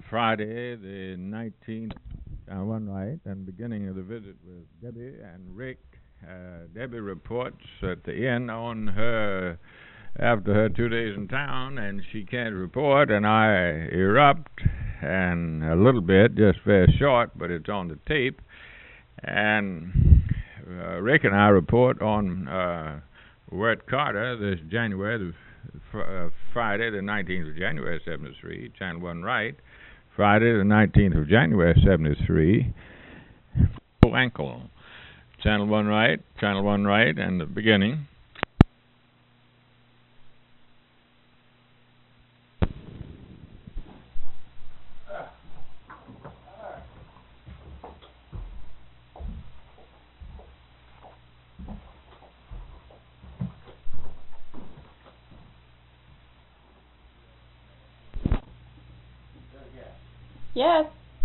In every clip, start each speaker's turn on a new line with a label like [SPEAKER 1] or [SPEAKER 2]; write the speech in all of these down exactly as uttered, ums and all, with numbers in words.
[SPEAKER 1] Friday, the nineteenth, uh, one right, and beginning of the visit with Debbie and Rick. Uh, Debbie reports at the end on her after her two days in town, and she can't report, and I erupt, and a little bit, just very short, but it's on the tape. And uh, Rick and I report on uh, Wirt Carter this January, the fr- uh, Friday, the nineteenth of January, seventy-three, Channel one right. Friday, the nineteenth of January, seventy-three, ankle. Channel one right, Channel one right, and the beginning.
[SPEAKER 2] Yes.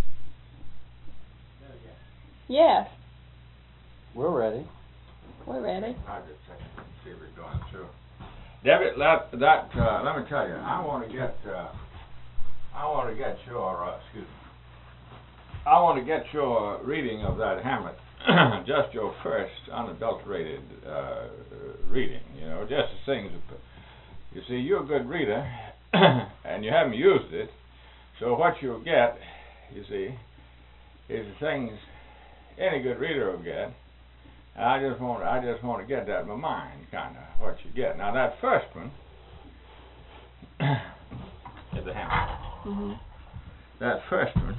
[SPEAKER 2] Yes.
[SPEAKER 3] We're ready.
[SPEAKER 2] We're ready.
[SPEAKER 1] I'll just check and see if we're going through. Debbie, that, that uh, let me tell you, I want to get, uh, I want to get your, uh, excuse me, I want to get your reading of that Hamlet, just your first unadulterated uh, reading, you know, just the things. You see, you're a good reader, and you haven't used it. So what you'll get, you see, is the things any good reader will get. And I just want, I just want to get that in my mind, kind of what you get. Now that first one is the Hamlet.
[SPEAKER 2] Mm-hmm.
[SPEAKER 1] That first one.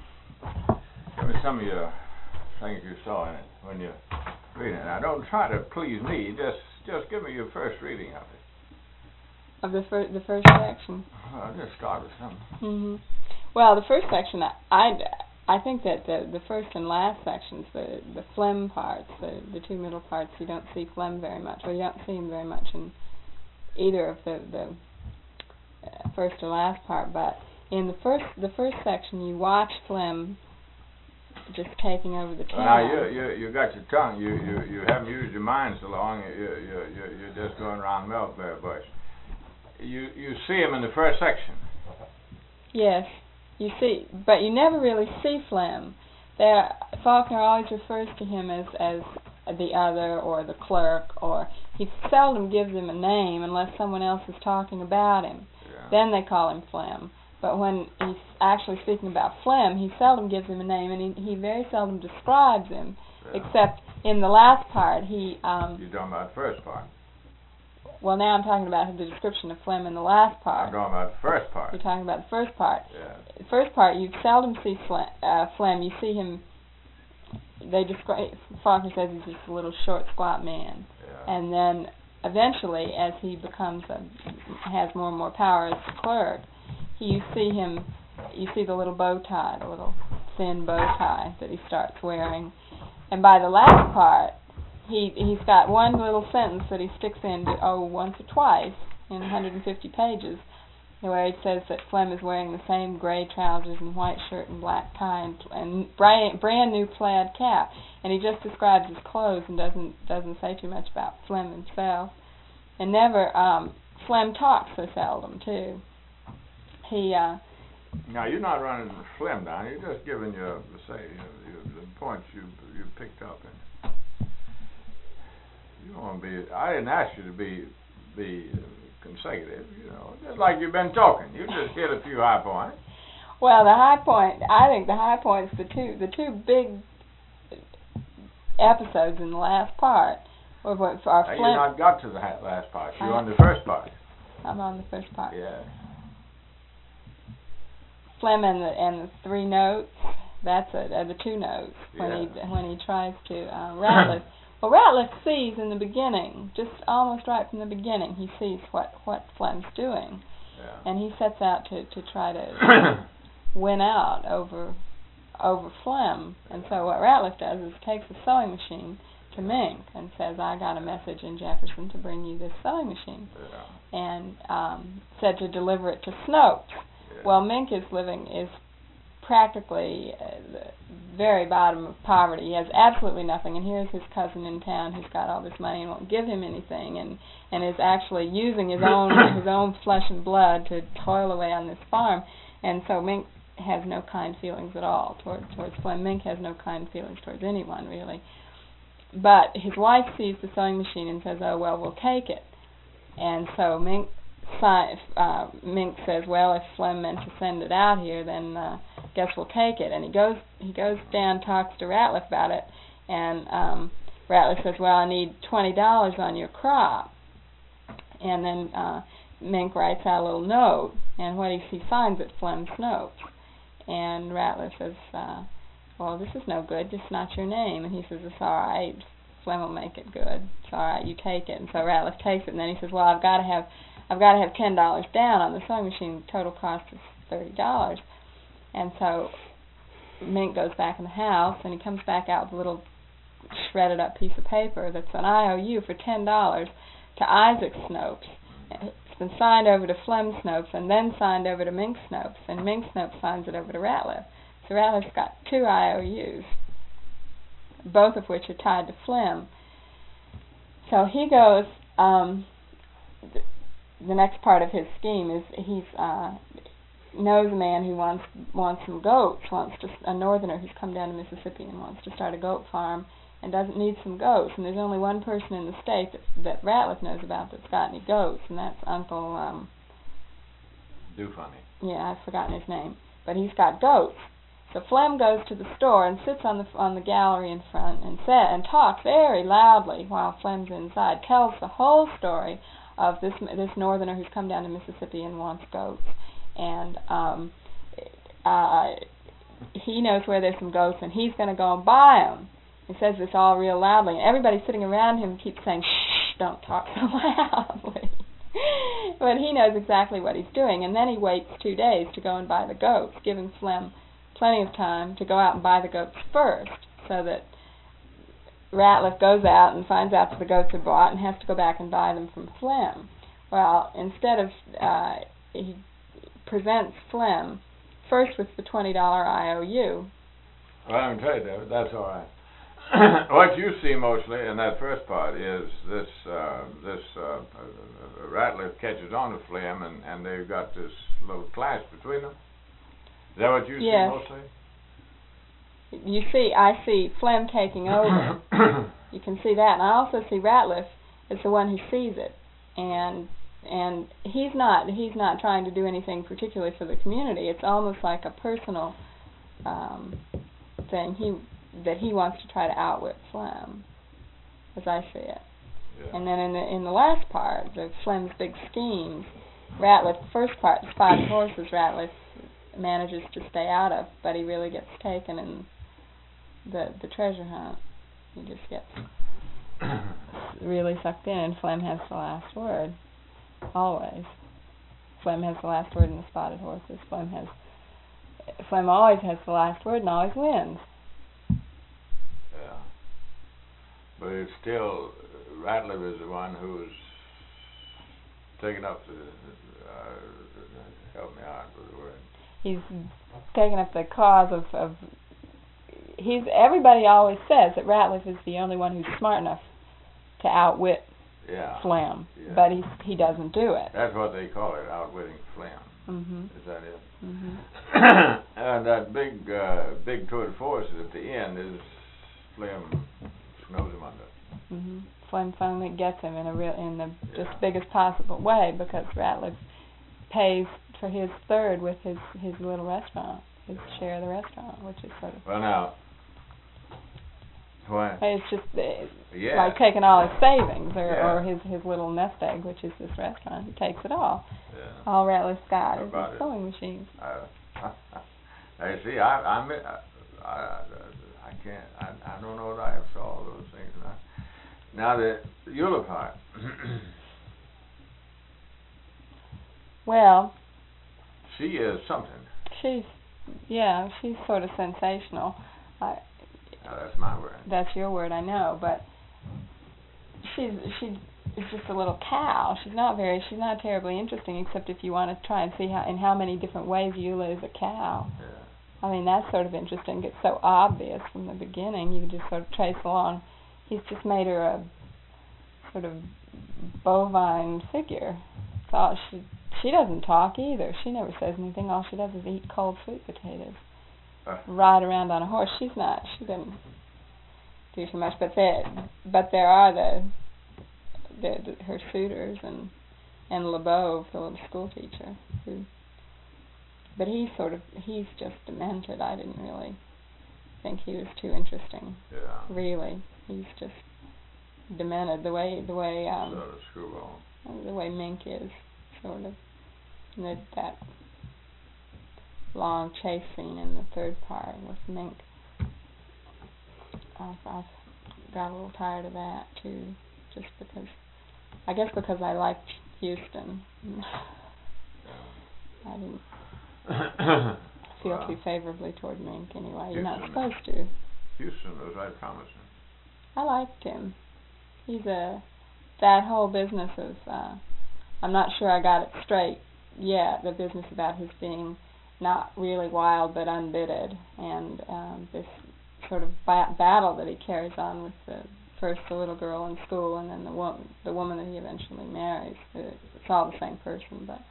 [SPEAKER 1] Give me some of your things you saw in it when you're reading it. Now don't try to please me. Just, just give me your first reading of it.
[SPEAKER 2] Of the first, the first section.
[SPEAKER 1] I'll just start with something.
[SPEAKER 2] Mm-hmm. Well, the first section, I, I, I think that the the first and last sections, the the phlegm parts, the the two middle parts, you don't see phlegm very much, or you don't see him very much in either of the the uh, first or last part. But in the first the first section, you watch phlegm just taking over the town.
[SPEAKER 1] Well, now you you you got your tongue. You you you haven't used your mind so long. You you you you're just going around Milkberry Bush. You you see him in the first section.
[SPEAKER 2] Yes, you see, but you never really see phlegm. There, Faulkner always refers to him as as the other or the clerk, or he seldom gives him a name unless someone else is talking about him.
[SPEAKER 1] Yeah.
[SPEAKER 2] Then they call him Phlegm. But when he's actually speaking about Phlegm, he seldom gives him a name, and he he very seldom describes him,
[SPEAKER 1] Yeah.
[SPEAKER 2] except in the last part he. Um,
[SPEAKER 1] You're talking about the first part.
[SPEAKER 2] Well, now I'm talking about the description of phlegm in the last part.
[SPEAKER 1] I'm talking about the first part.
[SPEAKER 2] You're talking about the first part.
[SPEAKER 1] Yeah.
[SPEAKER 2] The first part, you seldom see phlegm. Uh, phlegm. You see him. They describe. Faulkner says he's just a little short, squat man,
[SPEAKER 1] Yeah.
[SPEAKER 2] and then eventually, as he becomes a, has more and more power as the clerk, he, you see him. You see the little bow tie, the little thin bow tie that he starts wearing, and by the last part. He, he's got one little sentence that he sticks in, oh, once or twice in one hundred fifty pages, where he says that Phlegm is wearing the same gray trousers and white shirt and black tie and, and brand, brand new plaid cap. And he just describes his clothes and doesn't doesn't say too much about Phlegm himself. And never, um, Phlegm talks so seldom, too. He, uh...
[SPEAKER 1] Now, you're not running the Phlegm down. You're just giving your, say, your, your, the points you you picked up in. You don't want to be. I didn't ask you to be be consecutive. You know, just like you've been talking. You just hit a few high points.
[SPEAKER 2] Well, the high point. I think the high points, the two the two big episodes in the last part, were what our
[SPEAKER 1] Now,
[SPEAKER 2] Phlegm.
[SPEAKER 1] you not got to the ha- last part. You're
[SPEAKER 2] I,
[SPEAKER 1] on the first part.
[SPEAKER 2] I'm on the first part.
[SPEAKER 1] Yeah.
[SPEAKER 2] Phlegm and the and the three notes. That's it. Uh, the two notes when
[SPEAKER 1] Yeah.
[SPEAKER 2] he when he tries to uh, Ratliff. Well, Ratliff sees in the beginning, just almost right from the beginning, he sees what, what Phlegm's doing.
[SPEAKER 1] Yeah.
[SPEAKER 2] And he sets out to, to try to win out over over Phlegm. And so what Ratliff does is takes a sewing machine to Mink and says, I got a message in Jefferson to bring you this sewing machine.
[SPEAKER 1] Yeah.
[SPEAKER 2] And um, said to deliver it to Snopes.
[SPEAKER 1] Yeah.
[SPEAKER 2] Well, Mink is living, is practically uh, very bottom of poverty. He has absolutely nothing, and here's his cousin in town who's got all this money and won't give him anything, and and is actually using his own his own flesh and blood to toil away on this farm. And so Mink has no kind feelings at all toward, towards Flem. Mink has no kind feelings towards anyone, really. But his wife sees the sewing machine and says, oh, well, we'll take it. And so Mink, uh, Mink says, well, if Flem meant to send it out here, then uh, guess we'll take it. And he goes he goes down, talks to Ratliff about it, and um, Ratliff says, well, I need twenty dollars on your crop. And then uh, Mink writes out a little note, and what he, he finds it, Flem's note. And Ratliff says, uh, well, this is no good, just not your name. And he says, it's all right, Flem will make it good. It's all right, you take it. And so Ratliff takes it, and then he says, well, I've got to have I've got to have ten dollars down on the sewing machine. The total cost is thirty dollars. And so Mink goes back in the house, and he comes back out with a little shredded up piece of paper that's an I O U for ten dollars to Isaac Snopes. It's been signed over to Flem Snopes and then signed over to Mink Snopes, and Mink Snopes signs it over to Ratliff. So Ratliff's got two I O Us, both of which are tied to Flem. So he goes, um, th the next part of his scheme is he's uh, knows a man who wants wants some goats, wants to, a northerner who's come down to Mississippi and wants to start a goat farm and doesn't need some goats. And there's only one person in the state that, that Ratliff knows about that's got any goats, and that's Uncle... Um,
[SPEAKER 3] Doofunny.
[SPEAKER 2] Yeah, I've forgotten his name. But he's got goats. So Flem goes to the store and sits on the on the gallery in front and sa and talks very loudly while Flem's inside, tells the whole story of this this northerner who's come down to Mississippi and wants goats. And um, uh, he knows where there's some goats, and he's going to go and buy them. He says this all real loudly, and everybody sitting around him keeps saying, shh, don't talk so loudly. But he knows exactly what he's doing, and then he waits two days to go and buy the goats, giving Flem plenty of time to go out and buy the goats first, so that Ratliff goes out and finds out that the goats are bought and has to go back and buy them from Flem. Well, instead of, uh, he presents Flem first with the twenty dollar I O U.
[SPEAKER 1] Well, I can tell you, David, that's all right. What you see mostly in that first part is this uh, this uh, uh, Ratliff catches on to Flem, and, and they've got this little clash between them. Is that what you
[SPEAKER 2] yes.
[SPEAKER 1] see mostly?
[SPEAKER 2] You see, I see Flem taking over. You can see that, and I also see Ratliff as the one who sees it, and and he's not he's not trying to do anything particularly for the community. It's almost like a personal um, thing. He that he wants to try to outwit Flem, as I see it.
[SPEAKER 1] Yeah.
[SPEAKER 2] And then in the in the last part, the Flem's big schemes, Ratliff, the first part, the Spotted Horses, Ratliff manages to stay out of, but he really gets taken in the the treasure hunt. He just gets really sucked in, and Flem has the last word, always. Flem has the last word in the Spotted Horses. Flem has Flem always has the last word and always wins.
[SPEAKER 1] Yeah, but it's still Ratliff is the one who's taken up the uh, help me out with the word.
[SPEAKER 2] He's taken up the cause of, of he's everybody always says that Ratliff is the only one who's smart enough to outwit
[SPEAKER 1] yeah.
[SPEAKER 2] Flem,
[SPEAKER 1] yeah.
[SPEAKER 2] but he he doesn't do it.
[SPEAKER 1] That's what they call it, outwitting Flem.
[SPEAKER 2] Mm-hmm.
[SPEAKER 1] Is that it?
[SPEAKER 2] Mm-hmm.
[SPEAKER 1] And that big uh, big tour de force at the end is Flem snows him under.
[SPEAKER 2] Mm-hmm. Flem finally gets him in a real in the
[SPEAKER 1] yeah.
[SPEAKER 2] just biggest possible way, because Ratliff pays for his third with his his little restaurant, his share of the restaurant, which is sort of
[SPEAKER 1] well now. Why?
[SPEAKER 2] It's just uh,
[SPEAKER 1] yeah.
[SPEAKER 2] like taking all his savings or,
[SPEAKER 1] yeah.
[SPEAKER 2] or his his little nest egg, which is this restaurant. He takes it all.
[SPEAKER 1] Yeah.
[SPEAKER 2] All Ratliff's got
[SPEAKER 1] How
[SPEAKER 2] is
[SPEAKER 1] about
[SPEAKER 2] his
[SPEAKER 1] it?
[SPEAKER 2] sewing machines.
[SPEAKER 1] Uh, I see. I I, I I I can't. I I don't know that I have saw all those things. Now, now the Eula part.
[SPEAKER 2] Well,
[SPEAKER 1] she is something.
[SPEAKER 2] she's yeah, she's sort of sensational. I,
[SPEAKER 1] Now, that's my word.
[SPEAKER 2] That's your word, I know, but she's she is just a little cow. She's not very. She's not terribly interesting, except if you want to try and see how in how many different ways Eula is a cow.
[SPEAKER 1] Yeah.
[SPEAKER 2] I mean, that's sort of interesting. It's so obvious from the beginning. You can just sort of trace along. He's just made her a sort of bovine figure. So she she doesn't talk either. She never says anything. All she does is eat cold sweet potatoes.
[SPEAKER 3] Uh.
[SPEAKER 2] Ride around on a horse. She's not. She doesn't do too much. But there, but there are the, the, the her suitors and and LeBeau, the little school teacher, who. But he's sort of he's just demented. I didn't really think he was too interesting.
[SPEAKER 3] Yeah.
[SPEAKER 2] Really, he's just demented. The way the way um.
[SPEAKER 3] Sort of screwball.
[SPEAKER 2] The way Mink is, sort of. And that, that long chase scene in the third part with Mink. I've, I've got a little tired of that too, just because. I guess because I liked Houston. I didn't feel
[SPEAKER 3] well,
[SPEAKER 2] too favorably toward Mink anyway. You're not
[SPEAKER 3] Houston,
[SPEAKER 2] supposed to.
[SPEAKER 3] Houston was right promising.
[SPEAKER 2] I liked him. He's a that whole business of uh, I'm not sure I got it straight yet. The business about his being not really wild but unbitted, and um, this sort of ba- battle that he carries on with the first the little girl in school and then the wo- the woman that he eventually marries. It's all the same person, but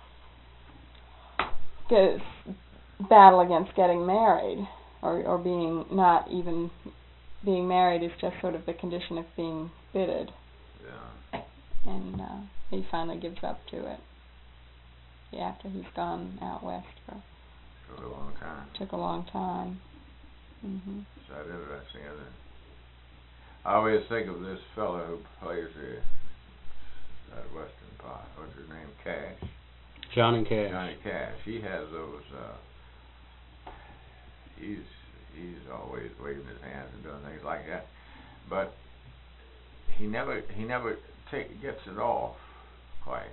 [SPEAKER 2] this battle against getting married or or being not even being married is just sort of the condition of being bitted.
[SPEAKER 3] Yeah.
[SPEAKER 2] And uh, he finally gives up to it. Yeah, after he's gone out west for
[SPEAKER 3] Took a long time.
[SPEAKER 2] took a long time. Mhm.
[SPEAKER 3] Is that interesting, isn't it? I always think of this fellow who plays the that western part. What's his name? Cash.
[SPEAKER 4] Johnny Cash.
[SPEAKER 3] Johnny Cash. He has those. Uh, he's he's always waving his hands and doing things like that, but he never he never take gets it off quite.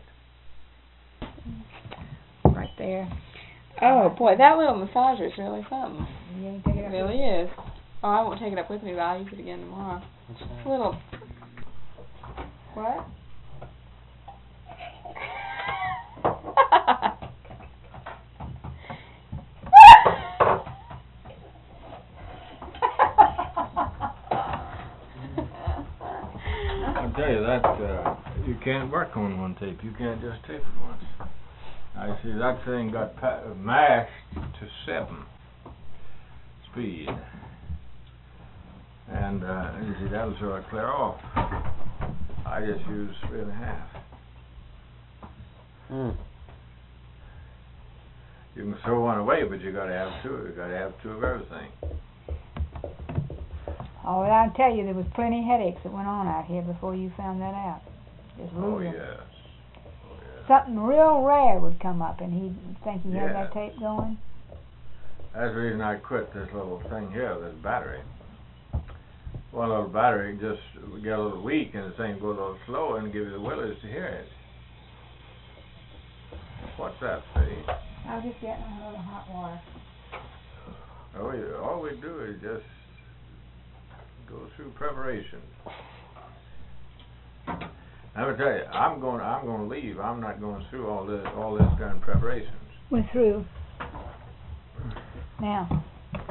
[SPEAKER 2] Right there. Oh boy, that little massager is really something.
[SPEAKER 5] You ain't take it
[SPEAKER 2] It
[SPEAKER 5] up
[SPEAKER 2] really is. Oh, I won't take it up with me, but I'll use it again tomorrow.
[SPEAKER 4] What's
[SPEAKER 2] It's
[SPEAKER 4] that?
[SPEAKER 2] a little. What?
[SPEAKER 1] I'll tell you that uh, you can't work on one tape. You can't just tape it once. I see that thing got pa- mashed to seven speed, and uh, you see that'll sort of clear off. I just use three and a half.
[SPEAKER 4] Hmm.
[SPEAKER 1] You can throw one away, but you got to have two. You got to have two of everything.
[SPEAKER 5] Oh, well, I'll tell you, there was plenty of headaches that went on out here before you found that out. Just
[SPEAKER 1] Oh
[SPEAKER 5] losing.
[SPEAKER 1] yes. Oh, yes.
[SPEAKER 5] Something real rare would come up, and he'd think he had that
[SPEAKER 1] Yes.
[SPEAKER 5] tape going.
[SPEAKER 1] That's the reason I quit this little thing here, this battery. One little battery just get a little weak and the thing go a little slow and give you the willies to hear it. What's that, Steve?
[SPEAKER 5] I was just getting a little hot water.
[SPEAKER 1] All we, all we do is just go through preparation. I'm gonna tell you, I'm going. I'm going to leave. I'm not going through all this, all this kind of preparations.
[SPEAKER 5] We're through. Now.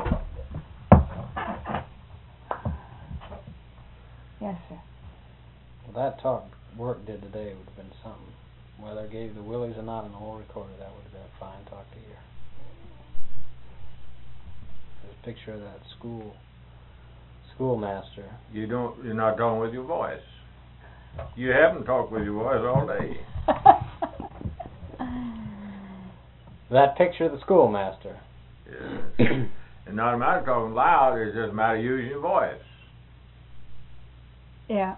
[SPEAKER 5] Yes, sir.
[SPEAKER 4] Well, that talk work did today would have been something. Whether it gave the willies or not in the whole recorder, that would have been a fine talk to hear. There's a picture of that school schoolmaster.
[SPEAKER 1] You don't. You're not talking with your voice. You haven't talked with your voice all day.
[SPEAKER 4] That picture of the schoolmaster.
[SPEAKER 1] Yes. It's not a matter of talking loud. It's just a matter of using your voice.
[SPEAKER 5] Yeah,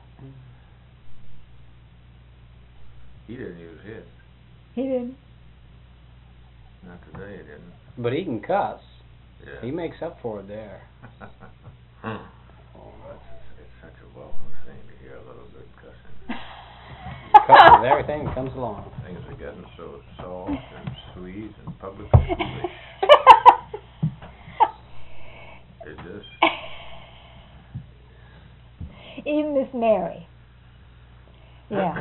[SPEAKER 1] He didn't use his.
[SPEAKER 5] he did.
[SPEAKER 1] Not today, he didn't.
[SPEAKER 4] But he can cuss.
[SPEAKER 1] Yeah.
[SPEAKER 4] He makes up for it there.
[SPEAKER 1] Oh, that's a, it's such a welcome thing to hear a little good cussing.
[SPEAKER 4] Cuss with everything that comes along.
[SPEAKER 1] Things are getting so soft and sweet and public foolish. It just.
[SPEAKER 5] Even Miss Mary. Yeah.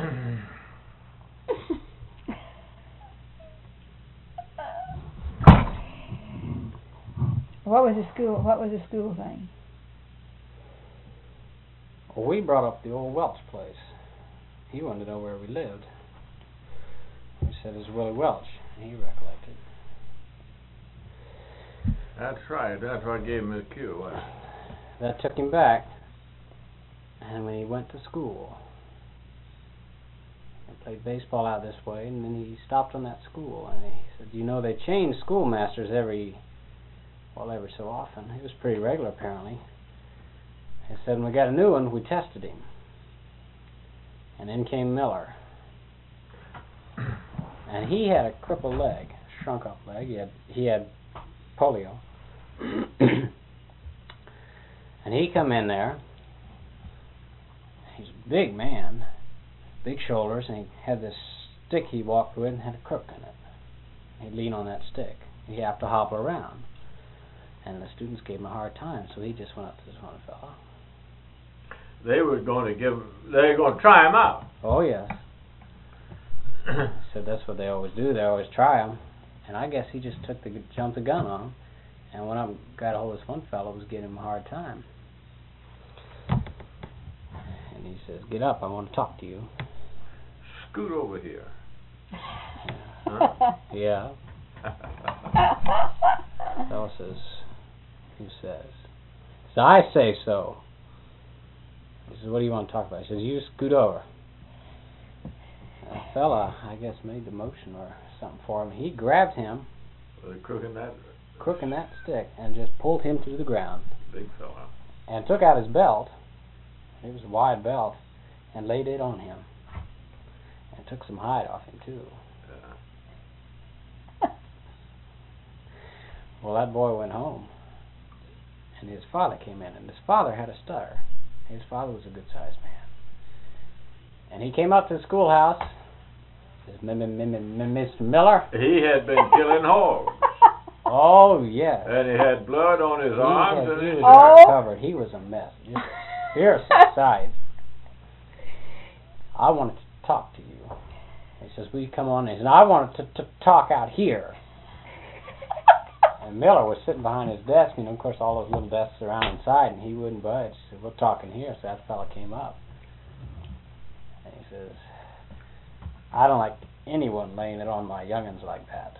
[SPEAKER 5] What was the school? What was the school thing?
[SPEAKER 4] Well, we brought up the old Welch place. He wanted to know where we lived. We said it was Willie Welch. He recollected.
[SPEAKER 3] That's right. That's what gave him his cue, wasn't it?
[SPEAKER 4] That took him back. And when he went to school, he played baseball out this way, and then he stopped on that school, and he said, you know, they change schoolmasters every, well, every so often. He was pretty regular, apparently. He said, when we got a new one, we tested him. And in came Miller. And he had a crippled leg, shrunk up leg. He had, he had polio. And he come in there. He's a big man, big shoulders, and he had this stick he walked with and had a crook in it. He'd lean on that stick. He'd have to hobble around. And the students gave him a hard time, so he just went up to this one fellow.
[SPEAKER 3] They were going to give him, they were going to try him out.
[SPEAKER 4] Oh, yes. He said that's what they always do. They always try him. And I guess he just took the jumped the gun on him, and went up and got a hold of this one fellow who was giving him a hard time. And he says, get up, I want to talk to you.
[SPEAKER 3] Scoot over here.
[SPEAKER 4] Huh? Yeah. The fellow says, who says? He says, I say so. He says, what do you want to talk about? He says, you scoot over. And the fella, I guess, made the motion or something for him. He grabbed him,
[SPEAKER 3] With a crook in that,
[SPEAKER 4] crook in that stick, and just pulled him to the ground.
[SPEAKER 3] big fella.
[SPEAKER 4] And took out his belt. It was a wide belt, and laid it on him. And took some hide off him, too.
[SPEAKER 3] Yeah.
[SPEAKER 4] Well, that boy went home. And his father came in, and his father had a stutter. His father was a good-sized man. And he came up to the schoolhouse. Says, Mister Miller.
[SPEAKER 3] He had been killing hogs.
[SPEAKER 4] Oh, yes.
[SPEAKER 3] And he had blood on his
[SPEAKER 4] He,
[SPEAKER 3] arms
[SPEAKER 4] had,
[SPEAKER 3] and
[SPEAKER 4] he
[SPEAKER 3] his
[SPEAKER 4] was
[SPEAKER 3] shirt.
[SPEAKER 4] covered. He was a mess. Just a fierce sight. I wanted to talk to you. He says, will you come on in? He said, I wanted to, to talk out here. And Miller was sitting behind his desk, you know, of course, all those little desks around inside, and he wouldn't budge. He said, we're talking here. So that fella came up. And he says, I don't like anyone laying it on my young'uns like that.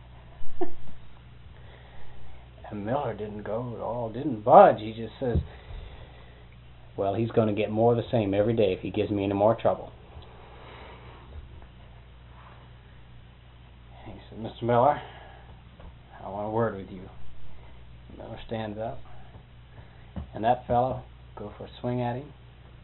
[SPEAKER 4] And Miller didn't go at all, didn't budge. He just says, well, he's going to get more of the same every day if he gives me any more trouble. And he said, Mister Miller, I want a word with you. Miller stands up, and that fellow go for a swing at him.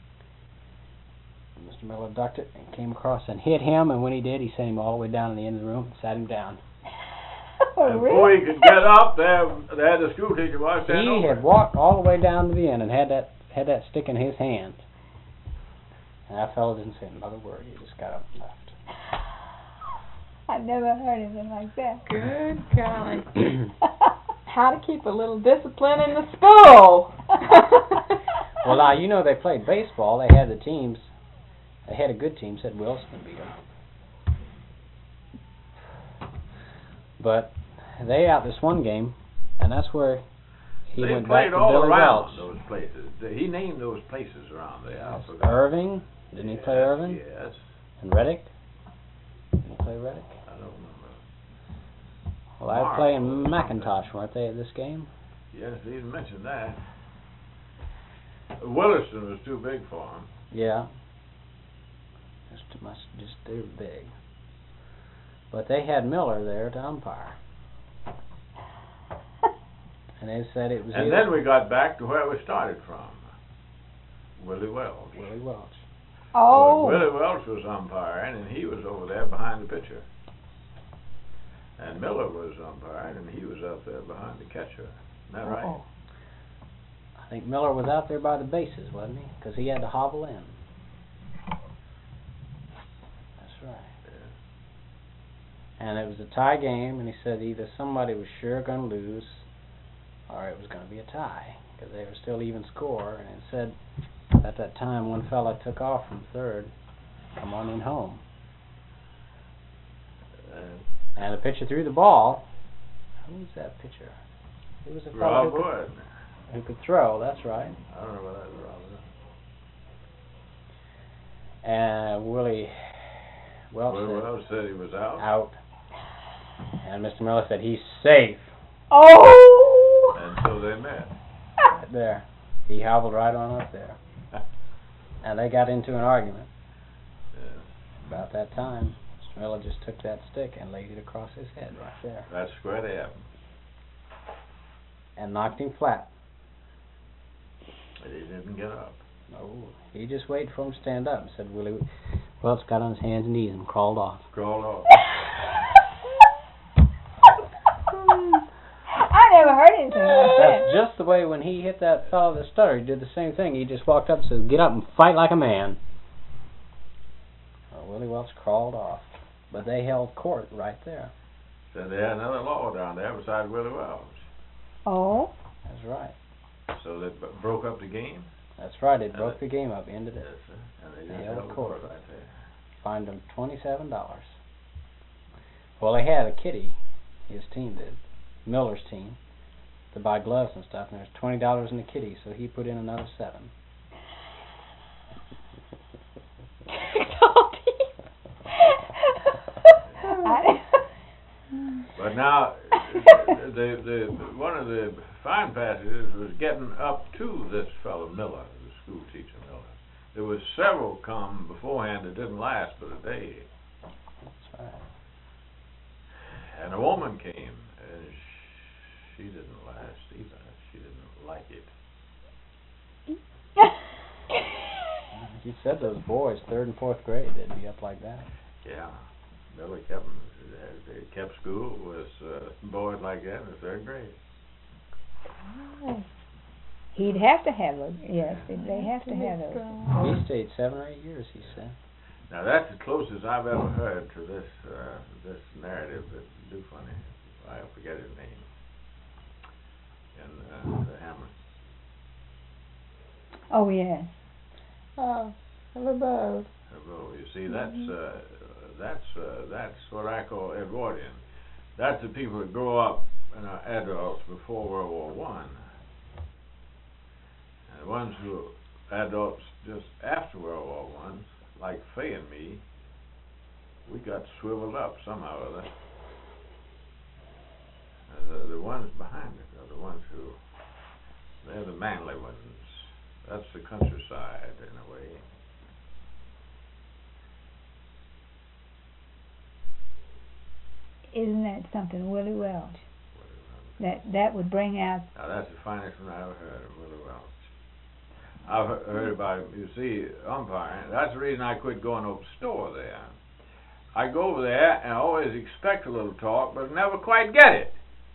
[SPEAKER 4] And Mister Miller ducked it and came across and hit him, and when he did, he sent him all the way down to the end of the room and sat him down.
[SPEAKER 5] Oh,
[SPEAKER 3] And
[SPEAKER 5] really?
[SPEAKER 3] before he could get up, there, there the school teacher was standing
[SPEAKER 4] He
[SPEAKER 3] over
[SPEAKER 4] had walked all the way down to the end and had that had that stick in his hand. And that fellow didn't say another word. He just got up and left.
[SPEAKER 5] I never heard anything like that.
[SPEAKER 2] Good golly. How to keep a little discipline in the school.
[SPEAKER 4] Well, now, you know they played baseball. They had the teams. They had a good team. Said Wilson beat them. But they out this one game, and that's where he
[SPEAKER 3] they
[SPEAKER 4] went
[SPEAKER 3] played
[SPEAKER 4] back to
[SPEAKER 3] all
[SPEAKER 4] Billy
[SPEAKER 3] around
[SPEAKER 4] Welch.
[SPEAKER 3] those places. He named those places around there. I
[SPEAKER 4] Yes.
[SPEAKER 3] forgot.
[SPEAKER 4] Irving. Didn't he play
[SPEAKER 3] Yes,
[SPEAKER 4] Irving?
[SPEAKER 3] Yes.
[SPEAKER 4] And Reddick. Didn't he play Reddick?
[SPEAKER 3] I don't remember.
[SPEAKER 4] Well, I was playing McIntosh, weren't they, at this game?
[SPEAKER 3] Yes, he didn't mention that. Williston was too big for him.
[SPEAKER 4] Yeah. Just too much. Just they were big. But they had Miller there to umpire. And they said it was
[SPEAKER 3] And
[SPEAKER 4] either
[SPEAKER 3] then we got back to where we started from. Willie Welch.
[SPEAKER 4] Willie Welch.
[SPEAKER 5] Oh.
[SPEAKER 3] Well, Willie Welch was umpiring, and he was over there behind the pitcher. And Miller was umpiring, and he was up there behind the catcher. Isn't that right?
[SPEAKER 5] Oh.
[SPEAKER 4] I think Miller was out there by the bases, wasn't he? Because he had to hobble in. That's right.
[SPEAKER 3] Yeah.
[SPEAKER 4] And it was a tie game, and he said either somebody was sure going to lose, or it was going to be a tie, because they were still even score. And it said at that time one fella took off from third, come on in home.
[SPEAKER 3] And
[SPEAKER 4] And the pitcher threw the ball. Who was that pitcher? It was a fellow
[SPEAKER 3] Rob
[SPEAKER 4] who could,
[SPEAKER 3] Wood.
[SPEAKER 4] who could throw, that's right.
[SPEAKER 3] I don't know whether that was Rob Wood.
[SPEAKER 4] And Willie Welch
[SPEAKER 3] Well,
[SPEAKER 4] said,
[SPEAKER 3] Welch said he was out.
[SPEAKER 4] out. And Mister Miller said, he's safe.
[SPEAKER 5] Oh!
[SPEAKER 3] And so they met.
[SPEAKER 4] Right there. He hobbled right on up there. And they got into an argument.
[SPEAKER 3] Yeah.
[SPEAKER 4] About that time, Mister Miller just took that stick and laid it across his head right there.
[SPEAKER 3] That's square to happened.
[SPEAKER 4] And knocked him flat.
[SPEAKER 3] But he didn't get up.
[SPEAKER 4] No, he just waited for him to stand up and said, Willie Welch got on his hands and knees and crawled off.
[SPEAKER 3] Crawled off.
[SPEAKER 5] I never heard anything like that.
[SPEAKER 4] That's just the way when he hit that fellow that stuttered, he did the same thing. He just walked up and said, get up and fight like a man. Well, Willie Welch crawled off. But they held court right there.
[SPEAKER 3] Said they had another law down there beside Willie Welch.
[SPEAKER 5] Oh?
[SPEAKER 4] That's right.
[SPEAKER 3] So they b- broke up the game?
[SPEAKER 4] That's right. They
[SPEAKER 3] And
[SPEAKER 4] broke
[SPEAKER 3] they-
[SPEAKER 4] the game up, ended it.
[SPEAKER 3] Yes, sir. And they
[SPEAKER 4] They
[SPEAKER 3] just
[SPEAKER 4] held
[SPEAKER 3] held
[SPEAKER 4] court.
[SPEAKER 3] court right there.
[SPEAKER 4] Fined him twenty-seven dollars. Well, they had a kitty, his team did, Miller's team, to buy gloves and stuff, and there's twenty dollars in the kitty, so he put in another seven.
[SPEAKER 3] But now, the, the one of the fine passages was getting up to this fellow Miller, the school teacher Miller. There was several come beforehand that didn't last but a day.
[SPEAKER 4] That's right.
[SPEAKER 3] And a woman came, and she didn't last either. She didn't like it.
[SPEAKER 4] He said those boys, third and fourth grade, they'd be up like that.
[SPEAKER 3] Yeah, Miller kept them. They kept school with uh, boys like that in the third grade.
[SPEAKER 5] He'd have to have those. Yes, they have to have those.
[SPEAKER 4] He stayed seven or eight years, he said.
[SPEAKER 3] Now that's the closest I've ever heard to this uh, this narrative that do funny. I forget his name. And uh, the Hammer.
[SPEAKER 5] Oh, yes.
[SPEAKER 2] Oh, LeBeau.
[SPEAKER 3] Although you see, that's uh, that's uh, that's what I call Edwardian. That's the people that grow up and are adults before World War One. And the ones who are adults just after World War One, like Fay and me, we got swiveled up somehow or other. And the, the ones behind it are the ones who, they're the manly ones. That's the countryside in a way.
[SPEAKER 5] Isn't that something, Willie Welch? That that would bring out.
[SPEAKER 3] Now that's the finest one I ever heard of Willie Welch. I've he- heard about him. You see, umpiring. That's the reason I quit going over the store there. I go over there and I always expect a little talk, but never quite get it.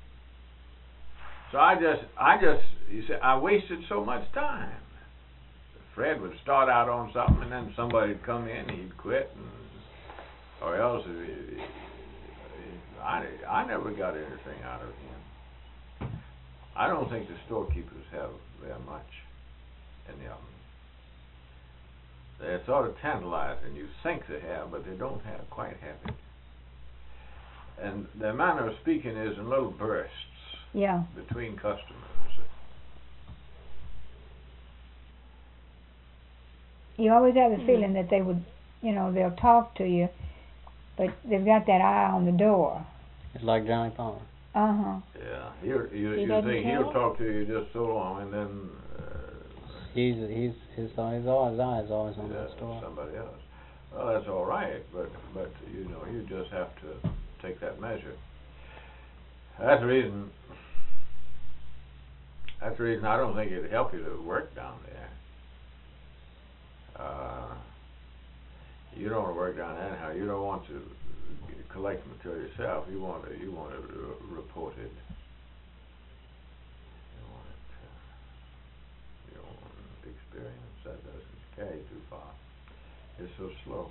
[SPEAKER 3] So I just, I just, you see, I wasted so much time. Fred would start out on something, and then somebody'd come in, he'd quit, and, or else he, he, I, I never got anything out of him. I don't think the storekeepers have very much in them. They're sort of tantalizing. You think they have, but they don't have quite have it. And their manner of speaking is in little bursts.
[SPEAKER 5] Yeah.
[SPEAKER 3] Between customers.
[SPEAKER 5] You always have the feeling that they would, you know, they'll talk to you, but they've got that eye on the door.
[SPEAKER 4] It's like Johnny Palmer.
[SPEAKER 5] Uh huh.
[SPEAKER 3] Yeah, he'll, you
[SPEAKER 2] He
[SPEAKER 3] you
[SPEAKER 2] doesn't
[SPEAKER 3] think he'll
[SPEAKER 2] tell?
[SPEAKER 3] talk to you just so long, and then uh,
[SPEAKER 4] He's he's his he's all his eyes always on
[SPEAKER 3] yeah,
[SPEAKER 4] that store.
[SPEAKER 3] somebody else. Well, that's all right, but but you know you just have to take that measure. That's the reason. That's the reason I don't think it'd help you to work down there. Uh, you don't want to work down there anyhow. You don't want to collect material yourself. You want to you want it uh, reported. You want it. Uh, you don't want experience. That doesn't carry too far. It's so slow.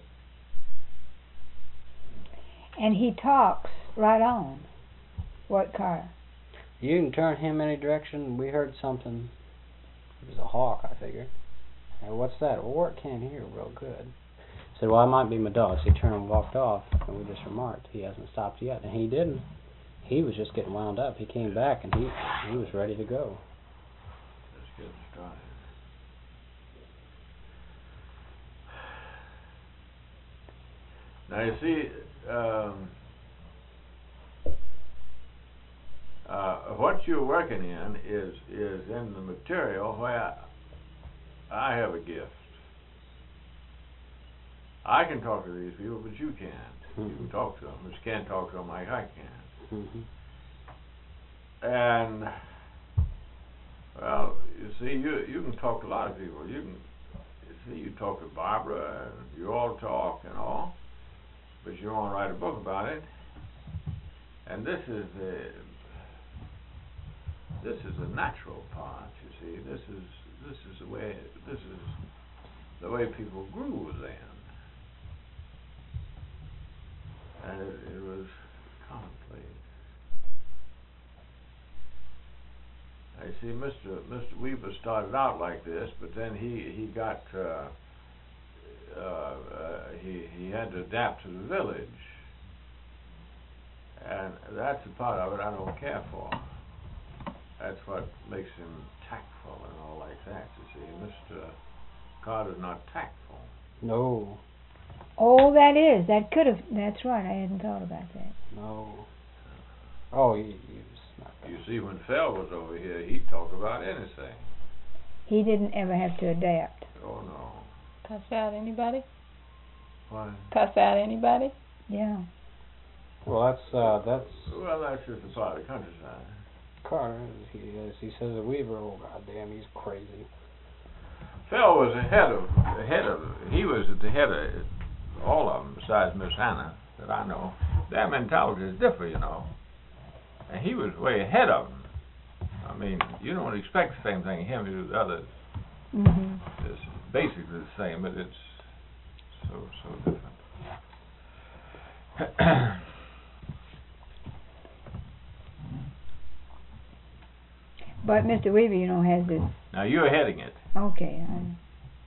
[SPEAKER 5] And he talks right on. What car?
[SPEAKER 4] You can turn him any direction. We heard something. It was a hawk, I figured. Hey, what's that? Well, Wart can't hear real good. I said, well, it might be my dog. So he turned and walked off, and we just remarked, he hasn't stopped yet. And he didn't. He was just getting wound up. He came back, and he he was ready to go.
[SPEAKER 3] Just getting started. Now you see, um, uh, what you're working in is is in the material where I have a gift. I can talk to these people, but you can't. Mm-hmm. You can talk to them, but you can't talk to them like I can. Mm-hmm. And well, you see, you you can talk to a lot of people. You can, you see, you talk to Barbara, and you all talk and all, but you won't write a book about it. And this is the this is the natural part. You see, this is this is the way this is the way people grew then, and it, it was commonplace. I see, Mister Mister Weaver started out like this, but then he he got uh, uh, uh, he he had to adapt to the village, and that's the part of it I don't care for. That's what makes him tactful and all like that. You see, Mister Carter's not tactful.
[SPEAKER 4] No.
[SPEAKER 5] Oh, that is. That could have. That's right. I hadn't thought about that.
[SPEAKER 4] No. Oh, he, he was not.
[SPEAKER 3] You see, when Phil was over here, he'd talk about anything.
[SPEAKER 5] He didn't ever have to adapt.
[SPEAKER 3] Oh no.
[SPEAKER 2] Cuss out anybody?
[SPEAKER 3] What?
[SPEAKER 2] Cuss out anybody?
[SPEAKER 5] Yeah.
[SPEAKER 4] Well, that's uh, that's.
[SPEAKER 3] Well, that's just a part of the countryside.
[SPEAKER 4] Carter, he as he says, a Weaver. Oh, goddamn, he's crazy.
[SPEAKER 3] Phil was ahead of ahead of. He was at the head of all of them besides Miss Hannah that I know. Their mentality is different, you know. And he was way ahead of them. I mean, you don't expect the same thing of him to do the others.
[SPEAKER 5] Mm-hmm.
[SPEAKER 3] It's basically the same, but it's so so different.
[SPEAKER 5] But Mister Weaver, you know, has this.
[SPEAKER 3] Now you're heading it.
[SPEAKER 5] Okay. I,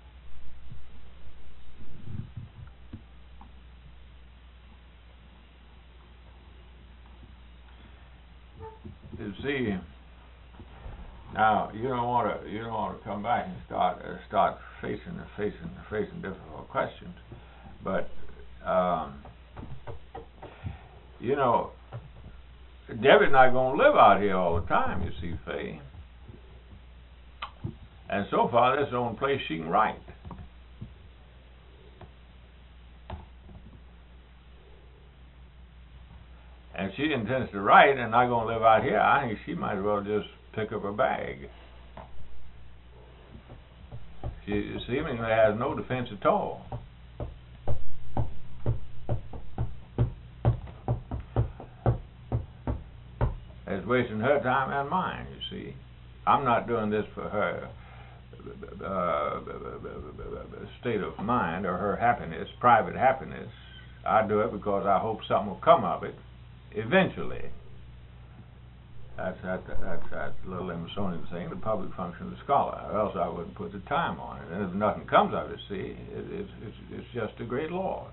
[SPEAKER 3] You see, now you don't want to you don't want to come back and start uh, start facing facing facing difficult questions, but um, you know, Debbie's not going to live out here all the time. You see, Faye, and so far that's the only place she can write. And she intends to write and not going to live out here. I think she might as well just pick up her bag. She seemingly has no defense at all. It's wasting her time and mine, you see. I'm not doing this for her uh, state of mind or her happiness, private happiness. I do it because I hope something will come of it. Eventually, that's that, that's that little Emersonian saying, the public function of the scholar, or else I wouldn't put the time on it. And if nothing comes of it, see, it, it's, it's, it's just a great loss.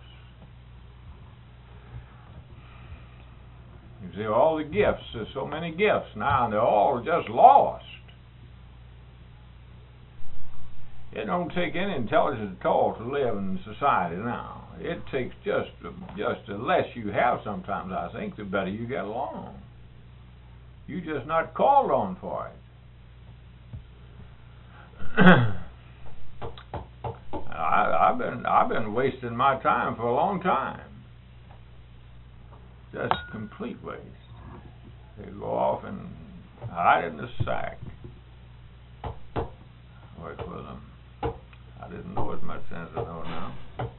[SPEAKER 3] You see, all the gifts, there's so many gifts now, and they're all just lost. It don't take any intelligence at all to live in society now. It takes just, just the less you have sometimes, I think, the better you get along. You're just not called on for it. I, I've been, I've been wasting my time for a long time. Just complete waste. They go off and hide in the sack. Work with them. I didn't know as much sense as I know now.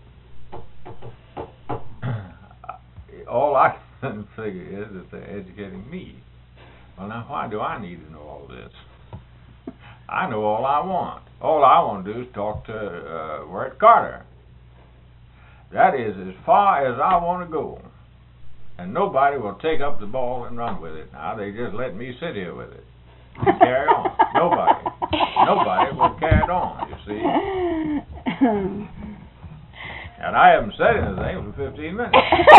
[SPEAKER 3] All I can figure is that they're educating me. Well, now, why do I need to know all this? I know all I want. All I want to do is talk to uh, Wirt Carter. That is as far as I want to go. And nobody will take up the ball and run with it. Now, they just let me sit here with it. And carry on. Nobody. Nobody will carry it on, you see. And I haven't said anything for fifteen minutes.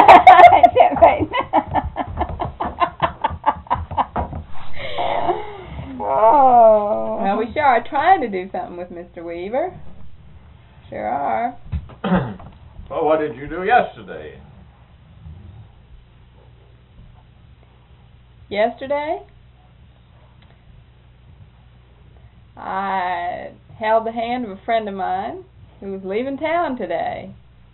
[SPEAKER 5] Oh.
[SPEAKER 2] Well, we sure are trying to do something with Mister Weaver. Sure are.
[SPEAKER 3] Well, what did you do yesterday?
[SPEAKER 2] Yesterday, I held the hand of a friend of mine who was leaving town today.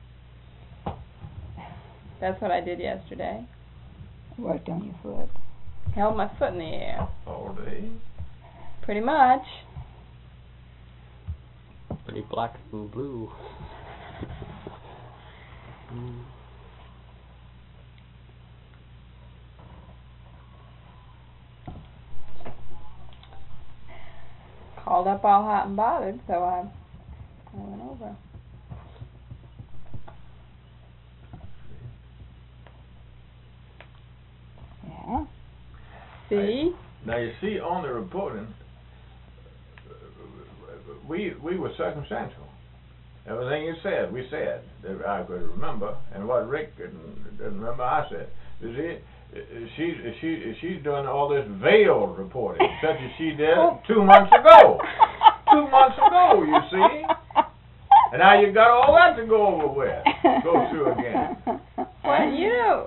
[SPEAKER 2] That's what I did yesterday.
[SPEAKER 5] Worked on your foot.
[SPEAKER 2] Held my foot in the air.
[SPEAKER 3] All day.
[SPEAKER 2] Pretty much.
[SPEAKER 4] Pretty black and blue. mm.
[SPEAKER 2] Called up all hot and bothered, so I, I went over.
[SPEAKER 5] Yeah.
[SPEAKER 2] See?
[SPEAKER 3] Now you see on the reporting, we we were circumstantial. Everything you said, we said that I could remember, and what Rick didn't, didn't remember, I said. You see, she's she she's doing all this veiled reporting, such as she did two months ago. Two months ago, you see, and now you got all that to go over with, go through again.
[SPEAKER 2] What you?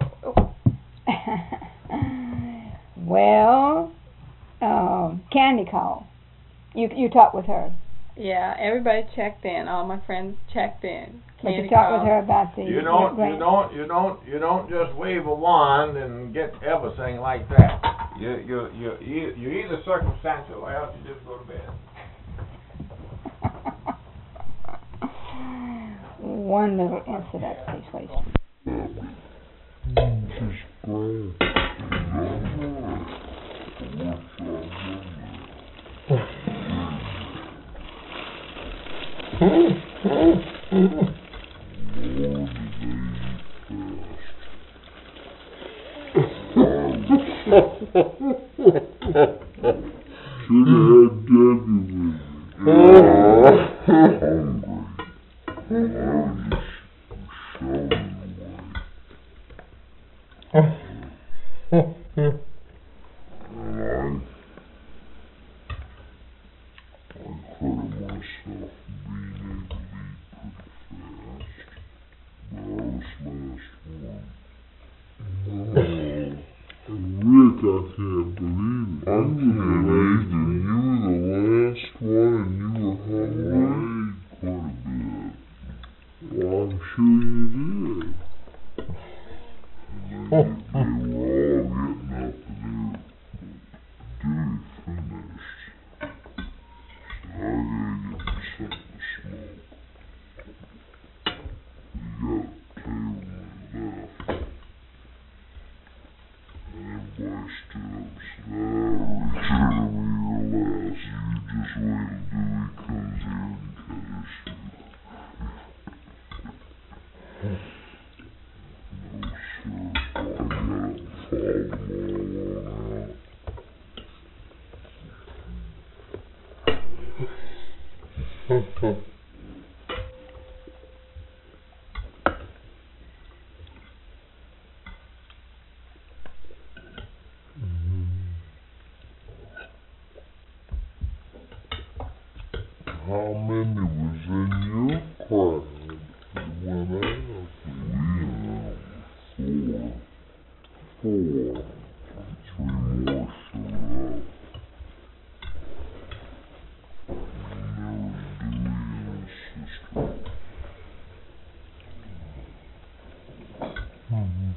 [SPEAKER 5] Well, um, Candy called. You you talked with her.
[SPEAKER 2] Yeah, everybody checked in. All my friends checked in.
[SPEAKER 5] But
[SPEAKER 2] Candy
[SPEAKER 5] you talked
[SPEAKER 2] called.
[SPEAKER 5] with her about the.
[SPEAKER 3] You don't, you
[SPEAKER 5] grant.
[SPEAKER 3] don't, you don't, you don't just wave a wand and get everything like that. You, you, you, you, you're either circumstantial or else you just go to bed.
[SPEAKER 5] One little incident, please wait.
[SPEAKER 6] Should have had Debbie with me. Hungry. Rick, I can't believe it. I can't believe it. You were the last one and you were hungry quite a bit. Well, I'm sure you did. And they, they were all getting up and they were duty finished. So I gotta get me something to smoke. We got a table left. Everybody stood up and said, ah, Richard, we relax. You just wait until he comes here and catches you. No, sir. I got up and followed them all on out. How many was in your crowd? You went out. We went out. Four. Four. Three more showed up. And there was Dewey and his sister. Mm-hmm.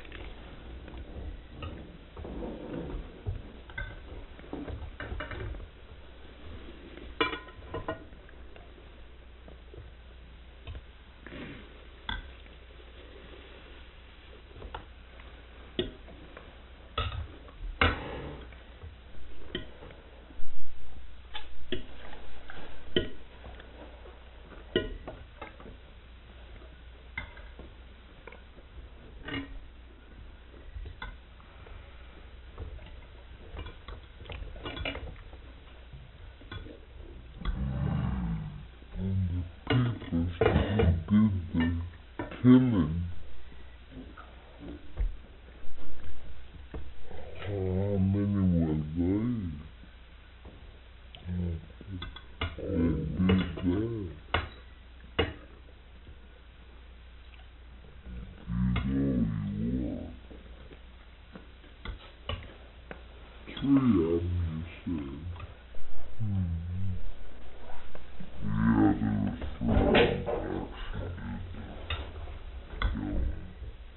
[SPEAKER 6] Killing. How many were they? That did that. three of them, you said. Yeah, there were three of them actually did the killing.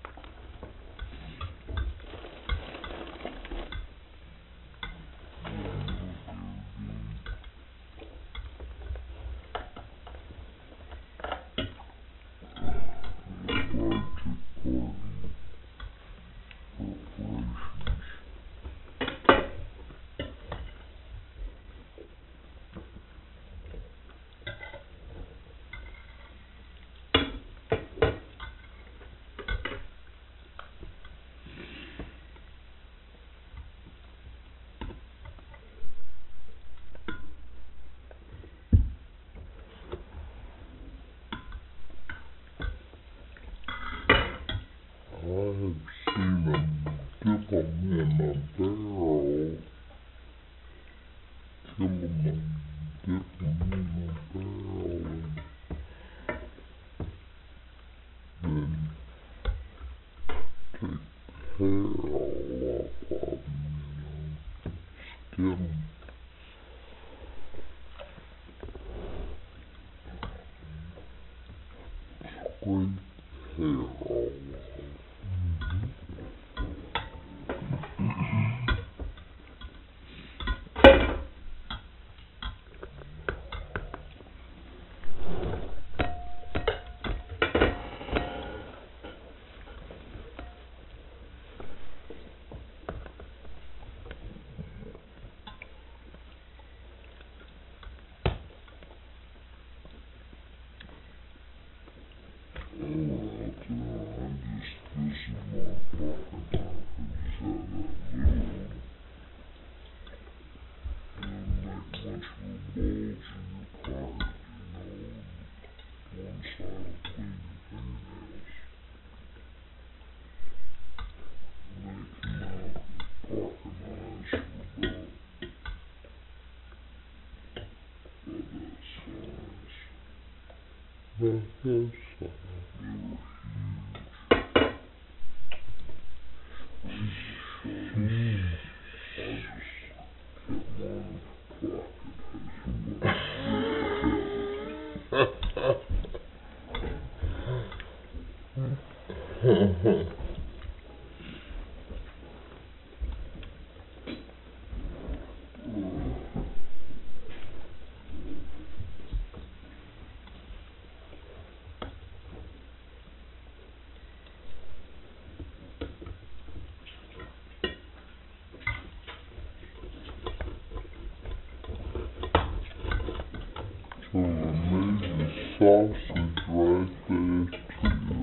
[SPEAKER 6] So I made the sausage right there too.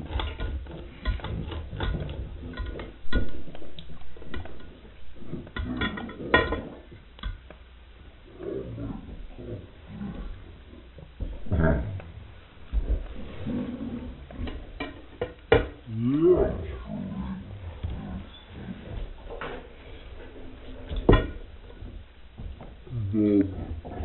[SPEAKER 6] Yeah.